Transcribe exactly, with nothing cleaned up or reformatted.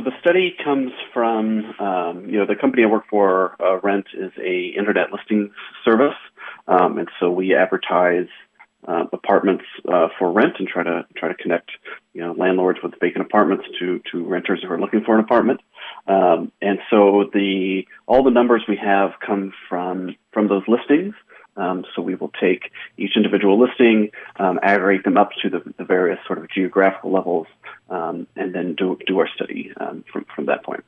the study comes from, um, you know, the company I work for, uh, Rent, is a internet listing service. Um, and so we advertise uh, apartments uh, for rent and try to try to connect, you know, landlords with vacant apartments to to renters who are looking for an apartment. Um, and so the all the numbers we have come from from those listings. Um, so we will take each individual listing, um, aggregate them up to the, the various sort of geographical levels, um, and then do do our study um, from from that point.